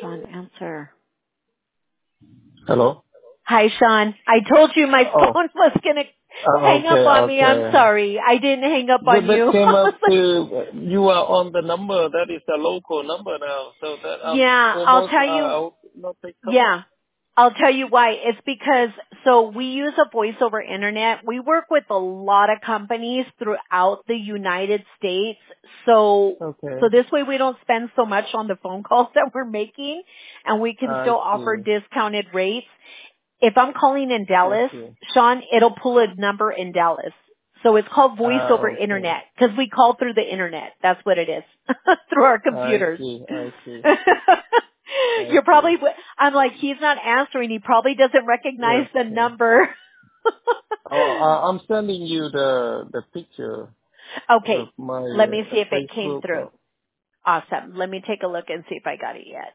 Sean, answer. Hello? Hi, Sean. I told you my Oh, phone was going to hang up okay, on me. I'm okay. sorry. I didn't hang up on That you. came I was up like, to, you are on the number, that is a local number now, so that yeah, I'll almost, tell you. I'll not pick up. Yeah. I'll tell you why. It's because, so we use a voice over internet. We work with a lot of companies throughout the United States. So Okay, this way we don't spend so much on the phone calls that we're making and we can I still offer see, discounted rates. If I'm calling in I Dallas, see. Sean, it'll pull a number in Dallas. So it's called voice over Okay, internet because we call through the internet. That's what it is. Through our I computers. see, I see, I You're see. probably, I'm like, he's not answering. He probably doesn't recognize Yes. the number. Oh, I'm sending you the picture of Okay. my Let me see if it came Facebook. through. Awesome. Let me take a look and see if I got it yet.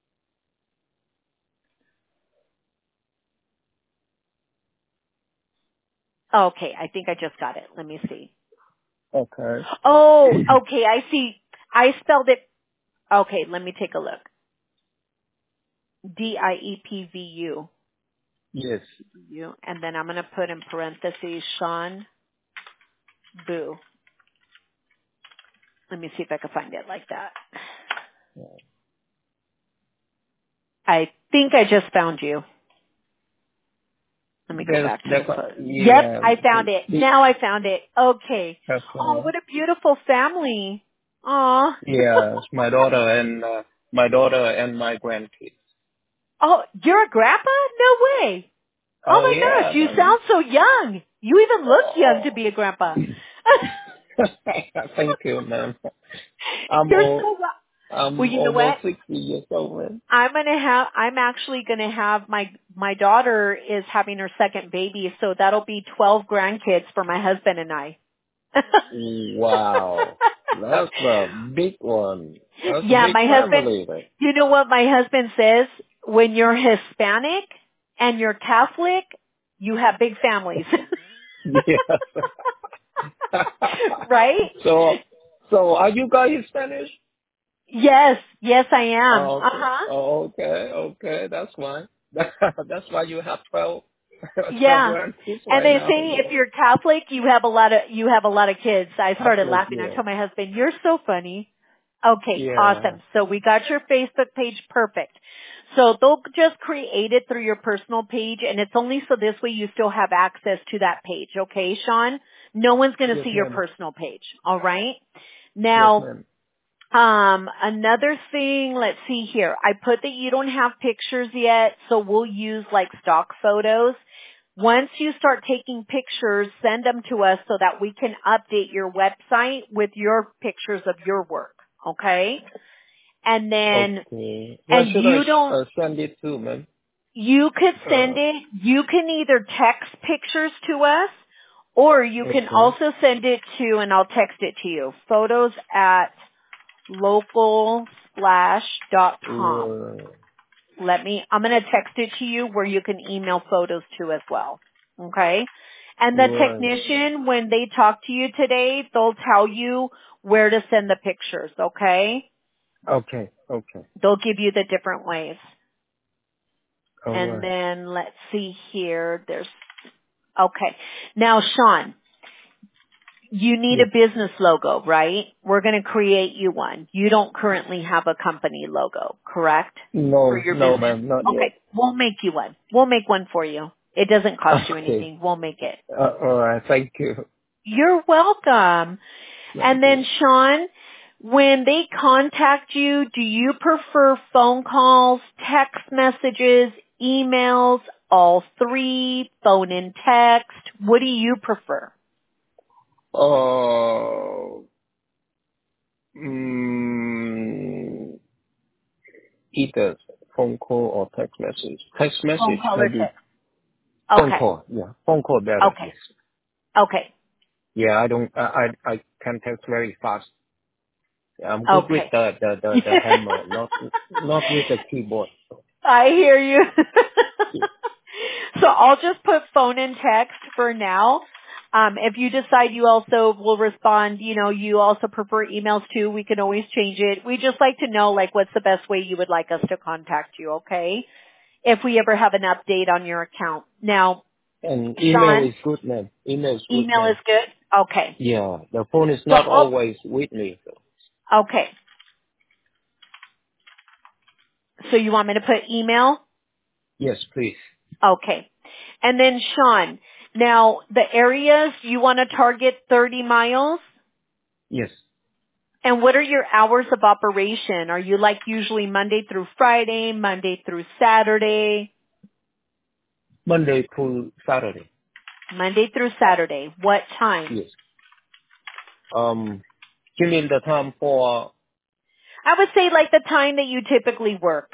Okay. I think I just got it. Let me see. Okay. Oh, okay. I see. I spelled it. Okay. Let me take a look. Diepvu. Yes. You. And then I'm going to put in parentheses Sean Boo. Let me see if I can find it like that. I think I just found you. Let me go back to the photo. Yep, Yeah, I found it. Now I found it. Okay. Oh, okay. what a beautiful family. Aw. Yes, my daughter and my grandkids. Oh, you're a grandpa? No way. Oh Oh my gosh, yeah, you sound so young. You even look young to oh. be a grandpa. Thank you, man. I'm You're all, so well. Well, I'm you know what? almost 60 years old, man. I'm actually gonna have my daughter is having her second baby, so that'll be 12 grandkids for my husband and I. Wow, that's a big one. That's a Yeah, big my husband, family, man. you know what my husband says? When you're Hispanic and you're Catholic, you have big families. Yes. Right? so are you guys Spanish? Yes, I am. Oh, okay. Uh-huh. Oh, okay. That's why. That's why you have 12, 12 Yeah. grandkids And right they now. say if Yeah. you're Catholic, you have a lot of kids. I started Catholic, laughing. I yeah. told my husband, "You're so funny." Okay, Yeah. awesome. So we got your Facebook page perfect. So they'll just create it through your personal page and it's only so this way you still have access to that page. Okay, Sean? No one's going to Yes, see your ma'am. personal page. All right? Yes, Now, ma'am. another thing, let's see here. I put that you don't have pictures yet, so we'll use like stock photos. Once you start taking pictures, send them to us so that we can update your website with your pictures of your work. Okay? And then, Okay. Where and should I you don't, send it to, ma'am? you could send Uh, it, you can either text pictures to us or you can okay. also send it to, and I'll text it to you, photos at localsplash.com. Right. I'm going to text it to you where you can email photos to as well. Okay? And the Right. technician, when they talk to you today, they'll tell you where to send the pictures, okay? Okay. Okay. They'll give you the different ways. All And right. then let's see here. Okay. Now, Sean, you need a Yes. business logo, right? We're going to create you one. You don't currently have a company logo, correct? For No, your no, business? ma'am, not Okay. yet. We'll make you one. We'll make one for you. It doesn't cost you Okay. anything. We'll make it. All right. Thank you. You're welcome. Thank And you. then Sean, when they contact you, do you prefer phone calls, text messages, emails, all three, phone and text? What do you prefer? Uh, mm, either phone call or text message. Text Phone message, call or maybe text? phone Okay. call. Yeah, phone call better. Okay. Yes. Okay. Yeah, I can text very fast. Yeah, I'm good with Okay. the hammer, not with the keyboard. I hear you. Yeah. So I'll just put phone and text for now. If you decide you also will respond, you also prefer emails too, we can always change it. We just like to know, like, what's the best way you would like us to contact you, okay? If we ever have an update on your account. Now, And email Sean, is good, ma'am. Email is good, email is ma'am. good? Okay. Yeah, the phone is So, not always with me. So. okay. So you want me to put email? Yes, please. Okay. And then Sean, now the areas you want to target 30 miles? Yes. And what are your hours of operation? Are you like usually Monday through Friday, Monday through Saturday? Monday to Saturday. Monday through Saturday. What time? Yes. Give me the time for I would say like the time that you typically work.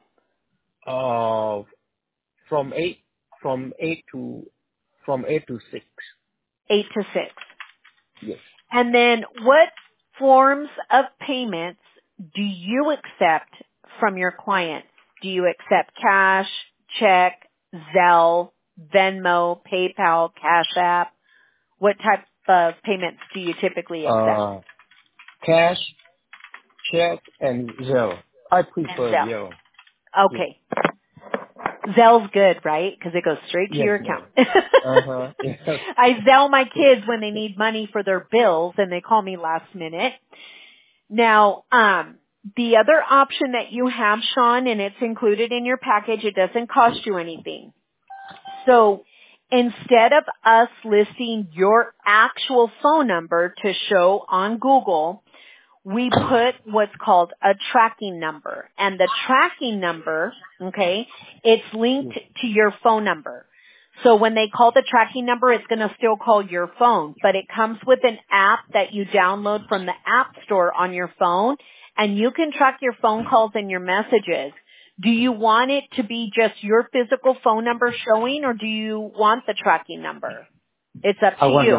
uh from eight from eight to from 8 to 6. 8 to 6. Yes. And then what forms of payments do you accept from your clients? Do you accept cash, check, Zelle, Venmo, PayPal, Cash App? What type of payments do you typically accept? Cash, check, and Zelle. I And prefer Zelle. Zelle. Yes. Okay. Zelle's good, right? Because it goes straight to Yes, your ma'am. account. Yes. I Zelle my kids when they need money for their bills and they call me last minute. Now, the other option that you have, Sean, and it's included in your package, it doesn't cost you anything. So instead of us listing your actual phone number to show on Google, we put what's called a tracking number. And the tracking number, okay, it's linked to your phone number. So when they call the tracking number, it's going to still call your phone, but it comes with an app that you download from the App Store on your phone, and you can track your phone calls and your messages. Do you want it to be just your physical phone number showing, or do you want the tracking number? It's up I to want you.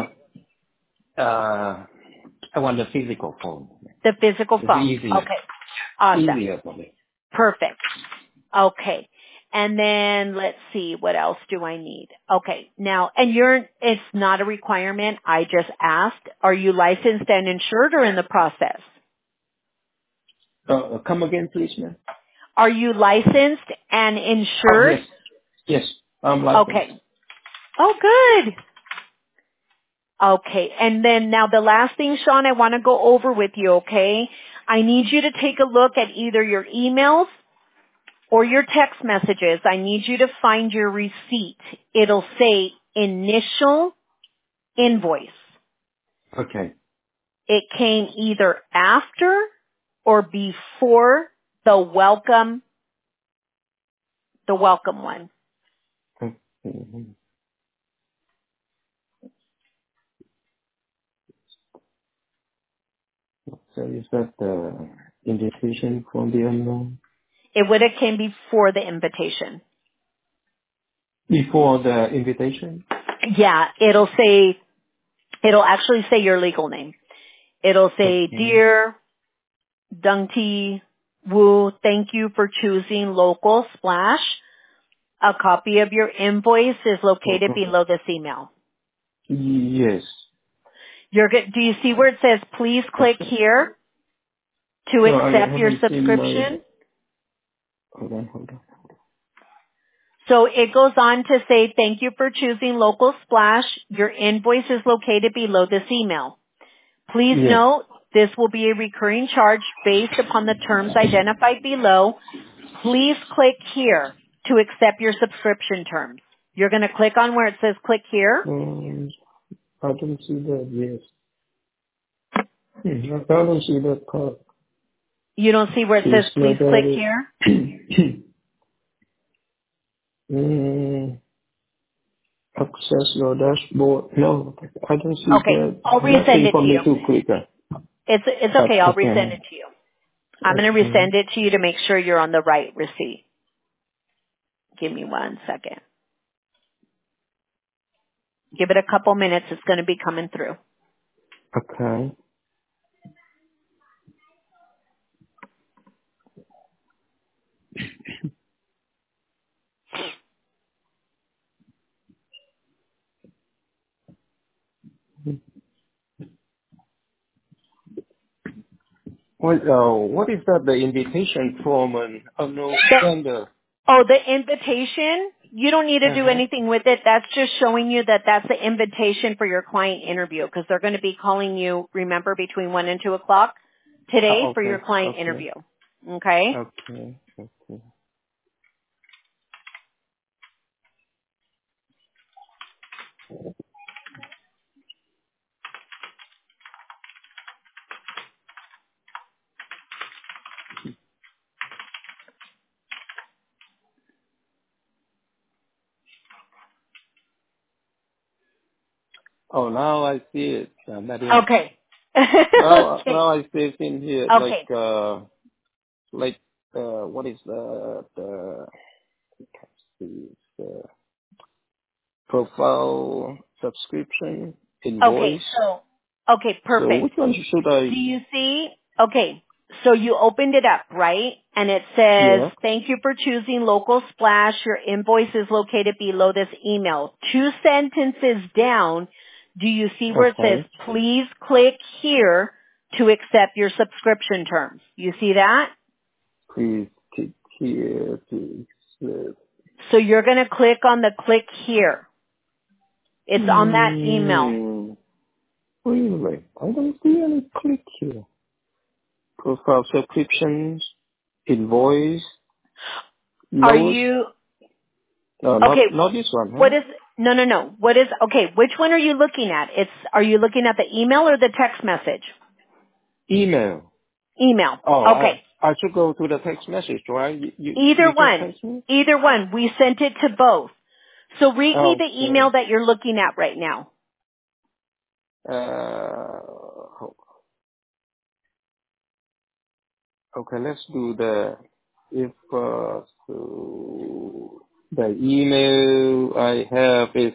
the physical phone. The physical It's phone. easier. Okay. Awesome. Easier for me. Perfect. Okay. And then let's see, what else do I need? Okay. Now, and it's not a requirement. I just asked, are you licensed and insured or in the process? Come again, please, ma'am. Are you licensed and Oh, insured? yes. Yes. I'm licensed. Okay. Oh, good. Okay. And then now the last thing, Sean, I want to go over with you, okay? I need you to take a look at either your emails or your text messages. I need you to find your receipt. It'll say initial invoice. Okay. It came either after or before the welcome one. Mhm. So is that the invitation from the unknown? It would have came before the invitation. Before the invitation? Yeah, it'll actually say your legal name. It'll say, Okay. Dear Dung T Wu, thank you for choosing Local Splash. A copy of your invoice is located Okay. below this email. Yes. You're good. Do you see where it says please click here to No, I accept your haven't seen my. subscription? Hold on. So it goes on to say thank you for choosing Local Splash. Your invoice is located below this email. Please Yes. note this will be a recurring charge based upon the terms identified below. Please click here to accept your subscription terms. You're going to click on where it says click here. I don't see that. Yes. I don't see that part. You don't see where it says Please please look at click it. here? mm, access your dashboard. No, I don't see Okay, that. I'll resend Nothing it for to me you. to click on. It's okay, I'll resend Okay. it to you. I'm going to Okay. resend it to you to make sure you're on the right receipt. Give me 1 second. Give it a couple minutes. It's going to be coming through. Okay. What is that? The invitation from an unknown sender. Oh, the invitation, you don't need to do anything with it. That's just showing you that that's the invitation for your client interview because they're going to be calling you, remember, between 1 and 2 o'clock today for your client interview. Okay? Okay. Oh, now I see it, Madeline. Okay. Now Okay. I see it in here, Okay. what is the profile subscription Okay. invoice? Okay, So perfect. which one should I? Do you see? Okay. So you opened it up, right? And it says, Yeah. thank you for choosing Local Splash. Your invoice is located below this email. 2 sentences down, do you see where it says, Okay. please click here to accept your subscription terms? You see that? Please click here to accept. So you're going to click on the click here. It's on that email. Really? I don't see any click here. Profile subscriptions, invoice, Are lowest. you, No, okay, not this one, what huh? is, no. What is, okay, which one are you looking at? Are you looking at the email or the text message? Email. Email. Oh, Okay. I should go to the text message, right? Either You just one. text me? Either one. We sent it to both. So read me the email Okay. that you're looking at right now. Uh, okay, let's do so the email I have is,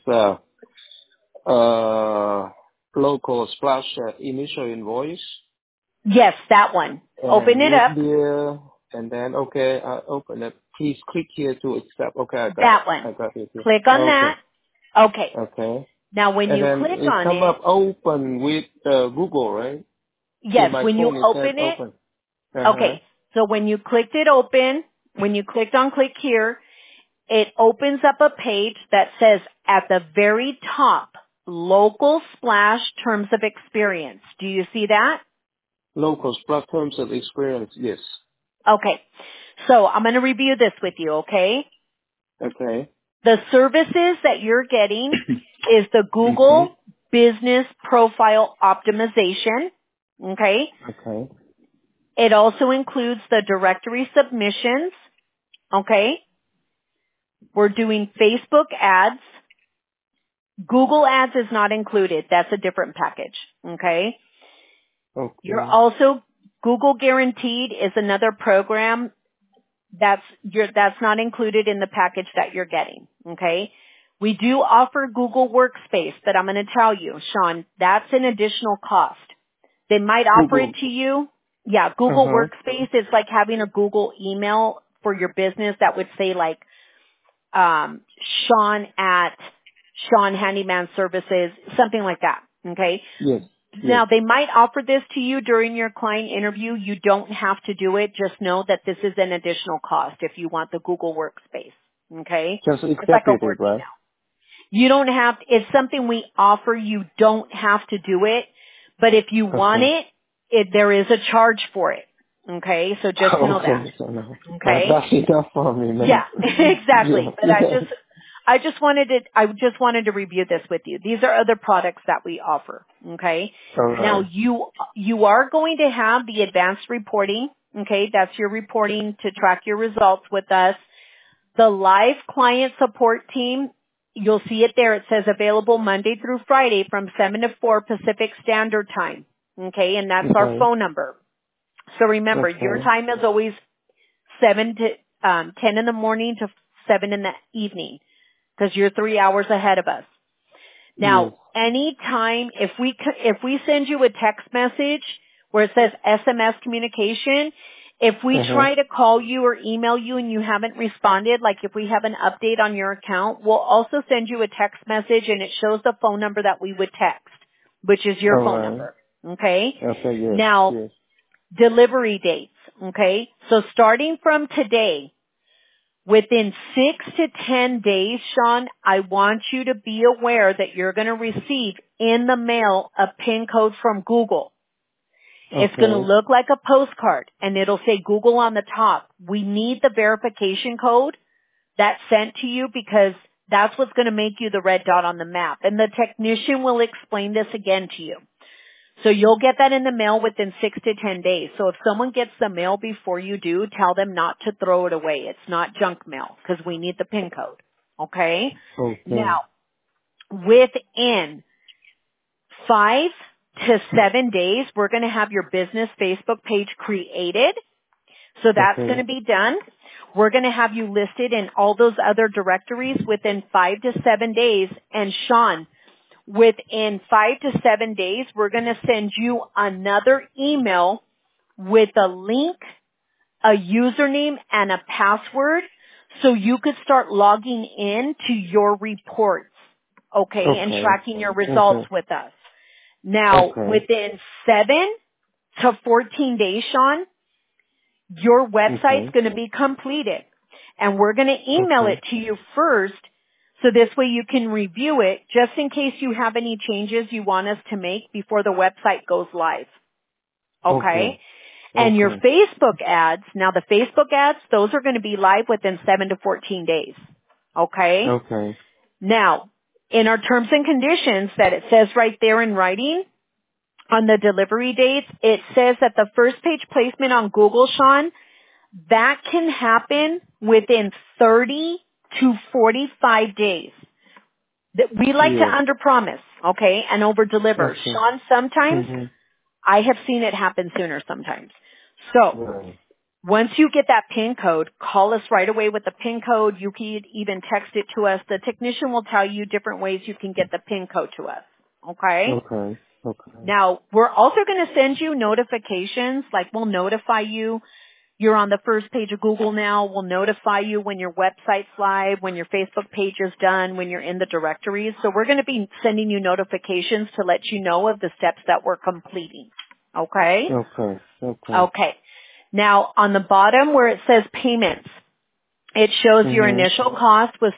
local splash initial invoice Yes, that one. Open and it with up. the, and then, okay, I open it. Please click here to accept. Okay, I got it. That one. I got it here. Click on Okay. that. Okay. Okay. Now when And you then click it on come it, up open with Google, right? Here, yes, my when you phone is said open it, open. okay. So when you clicked it open, when you clicked on click here, it opens up a page that says at the very top, local splash terms of experience. Do you see that? Locals, platforms of experience, yes. Okay. So I'm going to review this with you, okay? Okay. The services that you're getting is the Mm-hmm. Google Business Profile Optimization, okay? Okay. It also includes the directory submissions, okay? We're doing Facebook ads. Google ads is not included. That's a different package, okay? You're Okay. also, Google Guaranteed is another program that's not included in the package that you're getting, okay? We do offer Google Workspace, but I'm going to tell you, Sean, that's an additional cost. They might offer it Google. to you. Yeah, Google Uh-huh. Workspace is like having a Google email for your business that would say like, Sean at Sean Handyman Services, something like that, okay? Yes. Yes. Now, they might offer this to you during your client interview. You don't have to do it. Just know that this is an additional cost if you want the Google Workspace. Okay? Just It's like accept a it, work right? email. You don't have, it's something we offer. You don't have to do it. But if you want Okay. there is a charge for it. Okay? So just know that. Okay. So no. Okay? That's enough for me, Yeah, man. exactly. Yeah. But I just wanted to review this with you. These are other products that we offer. Okay. All Now right. you are going to have the advanced reporting. Okay. That's your reporting to track your results with us. The live client support team, you'll see it there. It says available Monday through Friday from 7 to 4 Pacific Standard Time. Okay. And that's our Okay. phone number. So remember, your Okay. time is always 7 to 10 in the morning to 7 in the evening because you're 3 hours ahead of us. Yes. Now, anytime if we send you a text message where it says SMS communication, if we Uh-huh. try to call you or email you and you haven't responded, like if we have an update on your account, we'll also send you a text message and it shows the phone number that we would text, which is your All phone right. number. Okay? Okay. Yes. Now, Yes. delivery dates, okay? So starting from today, within 6 to 10 days, Sean, I want you to be aware that you're going to receive in the mail a PIN code from Google. It's going to Okay. look like a postcard and it'll say Google on the top. We need the verification code that's sent to you because that's what's going to make you the red dot on the map. And the technician will explain this again to you. So you'll get that in the mail within 6 to 10 days. So if someone gets the mail before you do, tell them not to throw it away. It's not junk mail because we need the PIN code. Okay? Okay. Now, within 5 to 7 days, we're going to have your business Facebook page created. So that's going to Okay. be done. We're going to have you listed in all those other directories within 5 to 7 days. And Sean, within 5 to 7 days, we're going to send you another email with a link, a username, and a password so you could start logging in to your reports, okay, and Okay. tracking your results with us. Now, Okay. within 7 to 14 days, Sean, your website's Okay. going to be completed. And we're going to email Okay. it to you first so this way you can review it just in case you have any changes you want us to make before the website goes live. Okay? Okay. And your Okay. Facebook ads, now the Facebook ads, those are going to be live within 7 to 14 days. Okay? Okay. Now, in our terms and conditions that it says right there in writing, on the delivery dates, it says that the first page placement on Google, Sean, that can happen within 30 to 45 days. We like to Yes. underpromise, okay, and overdeliver. Okay. Sean, sometimes Mm-hmm. I have seen it happen sooner sometimes. So, Right. once you get that PIN code, call us right away with the PIN code. You can even text it to us. The technician will tell you different ways you can get the PIN code to us, okay? Okay. Okay. Now, we're also going to send you notifications, like we'll notify you. You're on the first page of Google now. We'll notify you when your website's live, when your Facebook page is done, when you're in the directories. So we're going to be sending you notifications to let you know of the steps that we're completing. Okay? Okay. Okay. Okay. Now, on the bottom where it says payments, it shows your Mm-hmm. initial cost was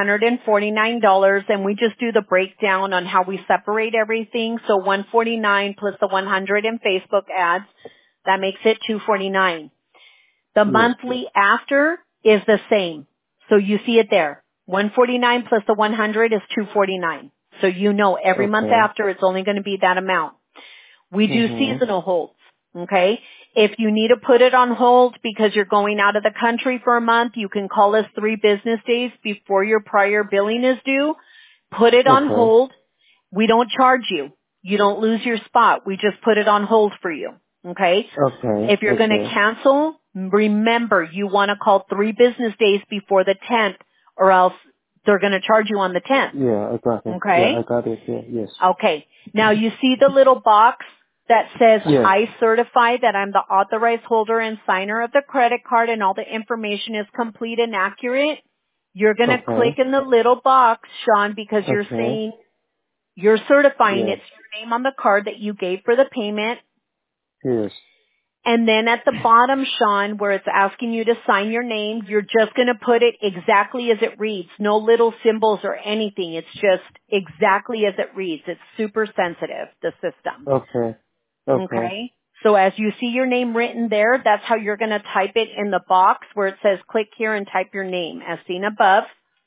$249, and we just do the breakdown on how we separate everything. So 149 plus the 100 in Facebook ads, that makes it 249. The Yes. monthly after is the same. So you see it there. 149 plus the 100 is 249. So you know every month Okay. after it's only going to be that amount. We do Mm-hmm. seasonal holds. Okay? If you need to put it on hold because you're going out of the country for a month, you can call us 3 business days before your prior billing is due. Put it on Okay. hold. We don't charge you. You don't lose your spot. We just put it on hold for you. Okay? Okay. If you're going to Okay. cancel, remember you want to call 3 business days before the 10th or else they're going to charge you on the 10th. Yeah, I got it. Yeah, I Okay? got it. Yeah. Yes. Okay. Now you see the little box that says Yes. I certify that I'm the authorized holder and signer of the credit card and all the information is complete and accurate. You're going to click Okay. in the little box, Sean, because you're Okay. saying you're certifying Yes. it's your name on the card that you gave for the payment. Yes. And then at the bottom, Sean, where it's asking you to sign your name, you're just going to put it exactly as it reads. No little symbols or anything. It's just exactly as it reads. It's super sensitive, the system. Okay. Okay. Okay? So as you see your name written there, that's how you're going to type it in the box where it says click here and type your name as seen above.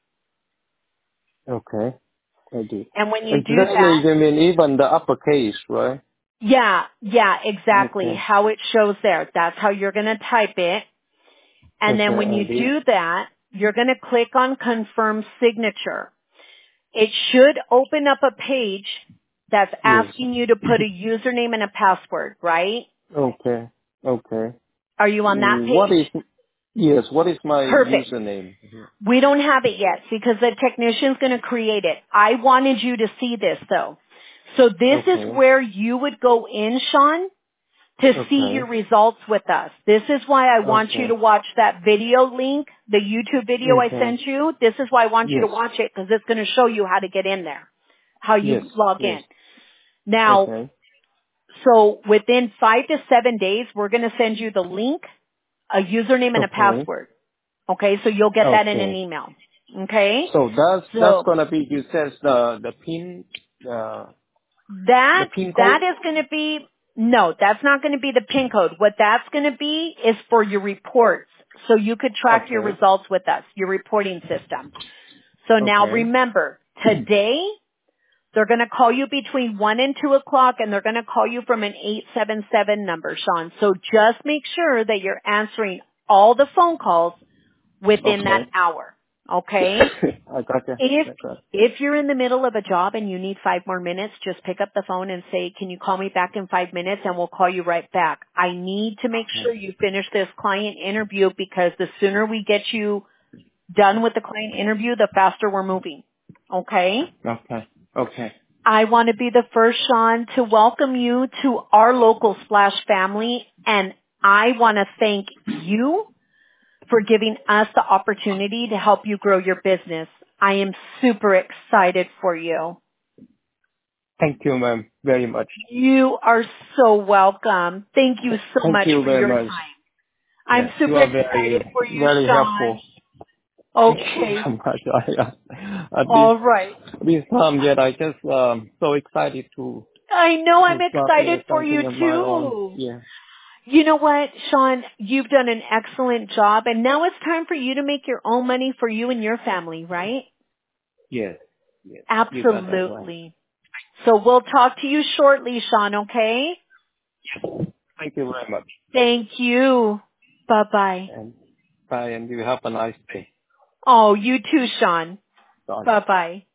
Okay. I do. And when you do Exactly. that, You mean even the uppercase, right? yeah, exactly. Okay. How it shows there. That's how you're going to type it. And then Okay. when I you do. do that, you're going to click on confirm signature. It should open up a page that's Yes. asking you to put a username and a password, right? Okay. Okay. Are you on that What page? is, yes, what is my Perfect. username? We don't have it yet because the technician's going to create it. I wanted you to see this though. So this is Okay. where you would go in, Sean, to see your Okay. results with us. This is why I want you to Okay. watch that video link, the YouTube video I Okay. sent you. This is why I want you to Yes. watch it because it's going to show you how to get in there, how Yes. you log Yes. in. Now, Okay. So within 5 to 7 days, we're going to send you the link, a username and a Okay. password. Okay, so you'll get that in an Okay. email. Okay? So that's So gonna be, you said, the pin, the that pin code? that is going to be no, that's not going to be the PIN code. What that's going to be is for your reports, so you could track your Okay. results with us, your reporting system. So now Okay. remember, today they're going to call you between 1 and 2 o'clock, and they're going to call you from an 877 number, Sean. So just make sure that you're answering all the phone calls within that Okay. hour. Okay? I gotcha. If I got. if you're in the middle of a job and you need 5 more minutes, just pick up the phone and say, "Can you call me back in 5 minutes?" and we'll call you right back. I need to make sure you finish this client interview because the sooner we get you done with the client interview, the faster we're moving. Okay? Okay. Okay. I want to be the first, Sean, to welcome you to our local Splash family, and I want to thank you for giving us the opportunity to help you grow your business. I am super excited for you. Thank you, ma'am, very much. You are so welcome. Thank you so Thank much you for very your much. time. I'm Yes, you super are very, excited for you, very Sean. helpful. Thank you Okay. so much. At All right. this time, yet I just so excited I know I'm to start excited for something you of my own. too. Yeah. You know what, Sean? You've done an excellent job, and now it's time for you to make your own money for you and your family, right? Yes. Yes. You got that right. Absolutely. So we'll talk to you shortly, Sean, okay? Thank you very much. Thank you. Bye-bye. And bye, and you have a nice day. Oh, you too, Sean. Bye. Bye-bye.